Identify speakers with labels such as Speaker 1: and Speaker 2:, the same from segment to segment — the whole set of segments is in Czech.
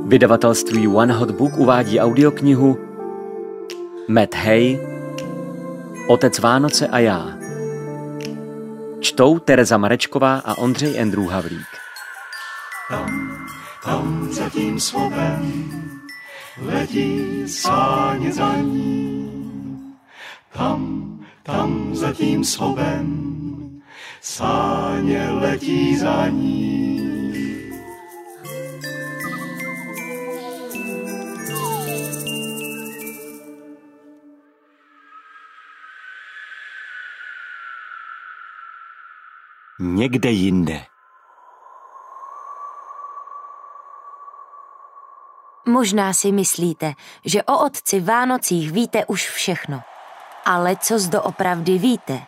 Speaker 1: Vydavatelství One Hot Book uvádí audioknihu Matt Hay Otec Vánoce a já. Čtou Tereza Marečková a Ondřej Andrew Havlík.
Speaker 2: Tam za tím slovem letí sáně za ní. Tam za tím slovem sáně letí za ní.
Speaker 1: Někde jinde.
Speaker 3: Možná si myslíte, že o otci Vánocích víte už všechno. Ale co doopravdy víte?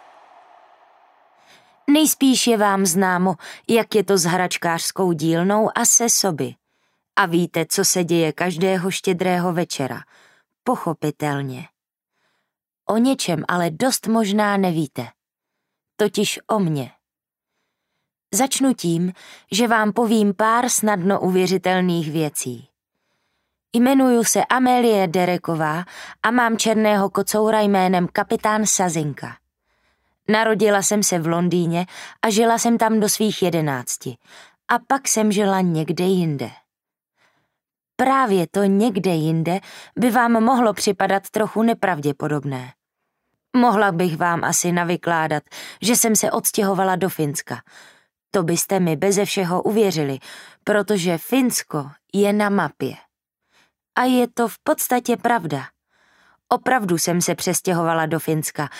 Speaker 3: Nejspíš je vám známo, jak je to s hračkářskou dílnou a se soby. A víte, co se děje každého štědrého večera. Pochopitelně. O něčem ale dost možná nevíte. Totiž o mně. Začnu tím, že vám povím pár snadno uvěřitelných věcí. Jmenuji se Amélie Dereková a mám černého kocoura jménem Kapitán Sazinka. Narodila jsem se v Londýně a žila jsem tam do svých 11. A pak jsem žila někde jinde. Právě to někde jinde by vám mohlo připadat trochu nepravděpodobné. Mohla bych vám asi navykládat, že jsem se odstěhovala do Finska. To byste mi beze všeho uvěřili, protože Finsko je na mapě. A je to v podstatě pravda. Opravdu jsem se přestěhovala do Finska.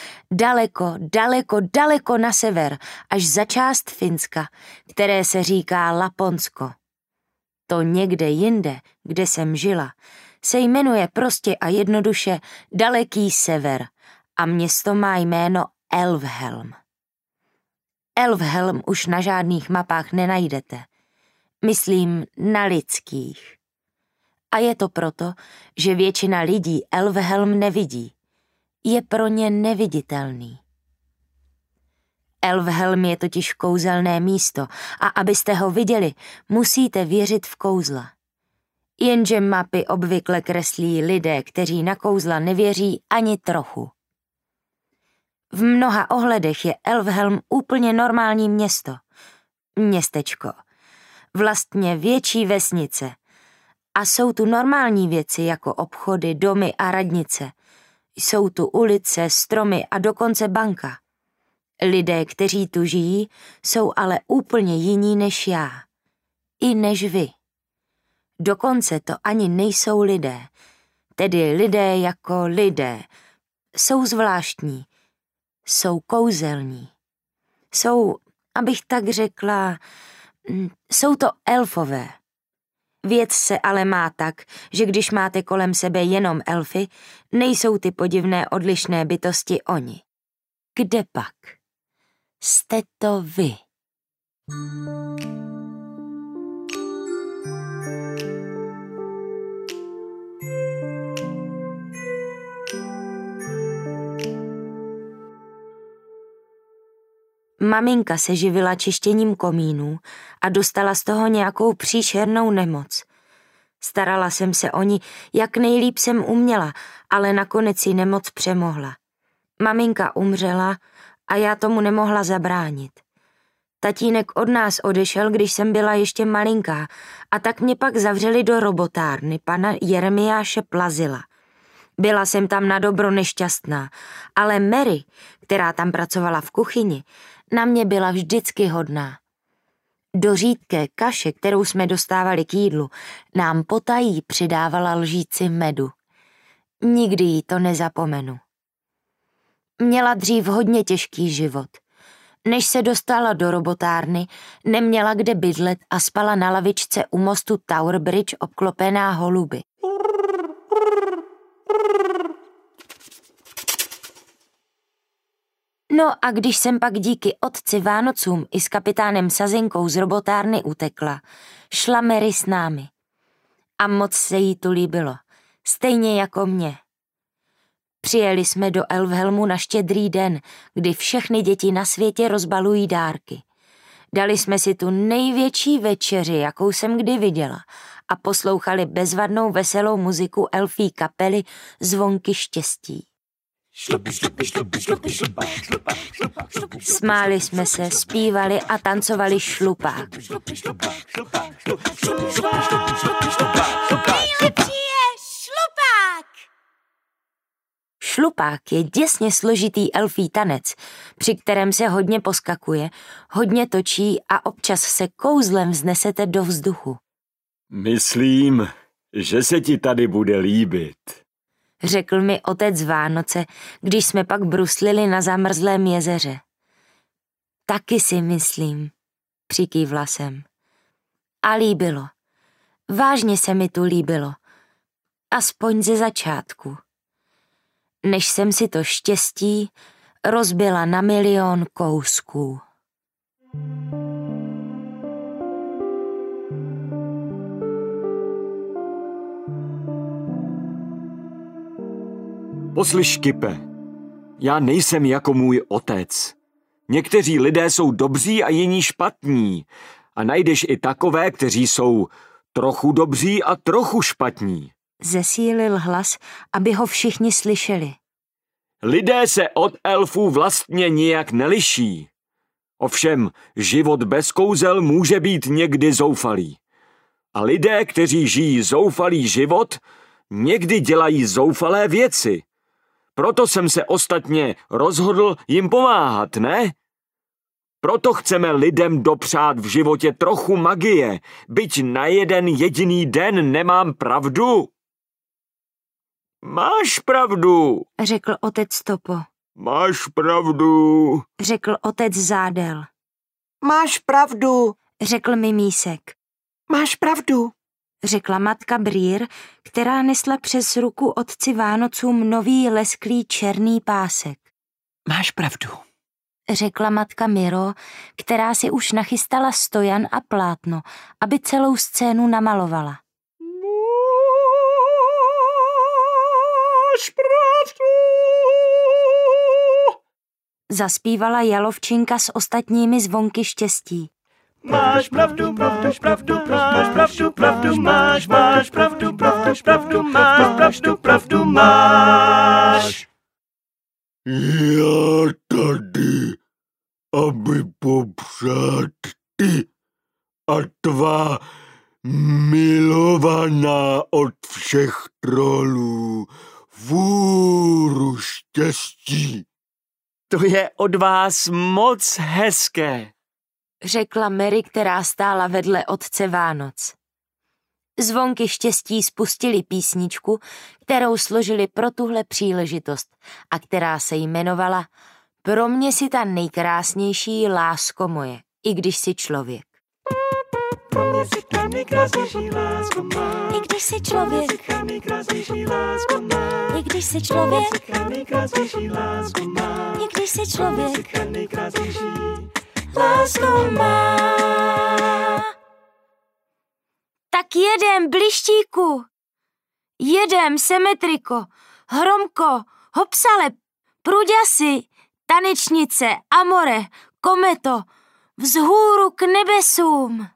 Speaker 3: Daleko na sever, až za část Finska, které se říká Laponsko. To někde jinde, kde jsem žila, se jmenuje prostě a jednoduše Daleký sever a město má jméno Elvhelm. Elvhelm už na žádných mapách nenajdete. Myslím na lidských. A je to proto, že většina lidí Elvhelm nevidí. Je pro ně neviditelný. Elvhelm je totiž kouzelné místo a abyste ho viděli, musíte věřit v kouzla. Jenže mapy obvykle kreslí lidé, kteří na kouzla nevěří ani trochu. V mnoha ohledech je Elvhelm úplně normální město. Městečko. Vlastně větší vesnice. A jsou tu normální věci jako obchody, domy a radnice. Jsou tu ulice, stromy a dokonce banka. Lidé, kteří tu žijí, jsou ale úplně jiní než já. I než vy. Dokonce to ani nejsou lidé. Tedy lidé jako lidé. Jsou zvláštní. Jsou kouzelní. Jsou, abych tak řekla, jsou to elfové. Věc se ale má tak, že když máte kolem sebe jenom elfy, nejsou ty podivné odlišné bytosti oni. Kde pak? Jste to vy. Maminka se živila čištěním komínů a dostala z toho nějakou příšernou nemoc. Starala jsem se o ní, jak nejlíp jsem uměla, ale nakonec ji nemoc přemohla. Maminka umřela a já tomu nemohla zabránit. Tatínek od nás odešel, když jsem byla ještě malinká, a tak mě pak zavřeli do robotárny pana Jeremiáše Plazila. Byla jsem tam na dobro nešťastná, ale Mary, která tam pracovala v kuchyni, na mě byla vždycky hodná. Do řídké kaše, kterou jsme dostávali k jídlu, nám potají přidávala lžíci medu. Nikdy jí to nezapomenu. Měla dřív hodně těžký život. Než se dostala do robotárny, neměla kde bydlet a spala na lavičce u mostu Tower Bridge obklopená holuby. No a když jsem pak díky otci Vánocům i s kapitánem Sazinkou z robotárny utekla, šla Mary s námi. A moc se jí tu líbilo, stejně jako mě. Přijeli jsme do Elvhelmu na Štědrý den, kdy všechny děti na světě rozbalují dárky. Dali jsme si tu největší večeři, jakou jsem kdy viděla, a poslouchali bezvadnou veselou muziku elfí kapely Zvonky štěstí. Smáli jsme se, zpívali a tancovali šlupák.
Speaker 4: Nejlepší je šlupák!
Speaker 3: Šlupák je děsně složitý elfí tanec, při kterém se hodně poskakuje, hodně točí a občas se kouzlem vznesete do vzduchu.
Speaker 5: Myslím, že se ti tady bude líbit,
Speaker 3: Řekl mi otec Vánoce, když jsme pak bruslili na zamrzlém jezeře. Taky si myslím, přikývla jsem. A líbilo. Vážně se mi tu líbilo. Aspoň ze začátku. Než jsem si to štěstí rozbila na milion kousků.
Speaker 5: Poslyš, Kipe, já nejsem jako můj otec. Někteří lidé jsou dobří a jiní špatní. A najdeš i takové, kteří jsou trochu dobří a trochu špatní.
Speaker 3: Zesílil hlas, aby ho všichni slyšeli.
Speaker 5: Lidé se od elfů vlastně nijak neliší. Ovšem, život bez kouzel může být někdy zoufalý. A lidé, kteří žijí zoufalý život, někdy dělají zoufalé věci. Proto jsem se ostatně rozhodl jim pomáhat, ne? Proto chceme lidem dopřát v životě trochu magie, byť na jeden jediný den, nemám pravdu? Máš pravdu,
Speaker 3: Řekl otec Topo.
Speaker 5: máš pravdu.
Speaker 3: Řekl otec Zádel.
Speaker 6: Máš pravdu,
Speaker 3: Řekl Mimísek.
Speaker 6: máš pravdu.
Speaker 3: Řekla matka Brýr, která nesla přes ruku otci Vánocům nový lesklý černý pásek.
Speaker 6: Máš pravdu.
Speaker 3: Řekla matka Miro, která si už nachystala stojan a plátno, aby celou scénu namalovala.
Speaker 5: Máš pravdu.
Speaker 3: Zaspívala Jalovčinka s ostatními zvonky štěstí.
Speaker 2: Máš pravdu, máš pravdu, máš pravdu, pravdu máš, máš pravdu, máš pravdu, máš pravdu, pravdu máš.
Speaker 7: Já tady, aby popřát ty a tvá milovaná od všech trolů vůru štěstí.
Speaker 5: To je od vás moc hezké.
Speaker 3: Řekla Mary, která stála vedle otce Vánoc. Zvonky štěstí spustili písničku, kterou složili pro tuhle příležitost a která se jmenovala Pro mě si ta nejkrásnější lásko moje, i když si člověk.
Speaker 2: Pro mě si ta nejkrásnější lásko má.
Speaker 3: I když si člověk,
Speaker 2: Ta nejkrásnější lásko má.
Speaker 3: i když si člověk,
Speaker 2: Ta nejkrásnější lásko má.
Speaker 3: i když si člověk,
Speaker 2: Ta nejkrásnější
Speaker 3: láskou má. Tak jedem, blištíku, jedem, Semetriko, Hromko, Hopsale, Pruďasy, Tanečnice, Amore, Kometo, vzhůru k nebesům.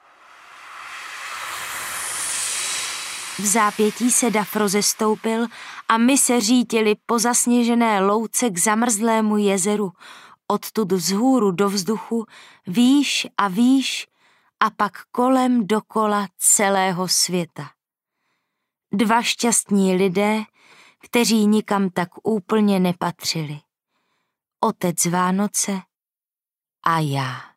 Speaker 3: V zápětí se dav rozestoupil a my se řítili po zasněžené louce k zamrzlému jezeru, odtud vzhůru do vzduchu, výš a výš a pak kolem dokola celého světa. Dva šťastní lidé, kteří nikam tak úplně nepatřili. Otec Vánoce a já.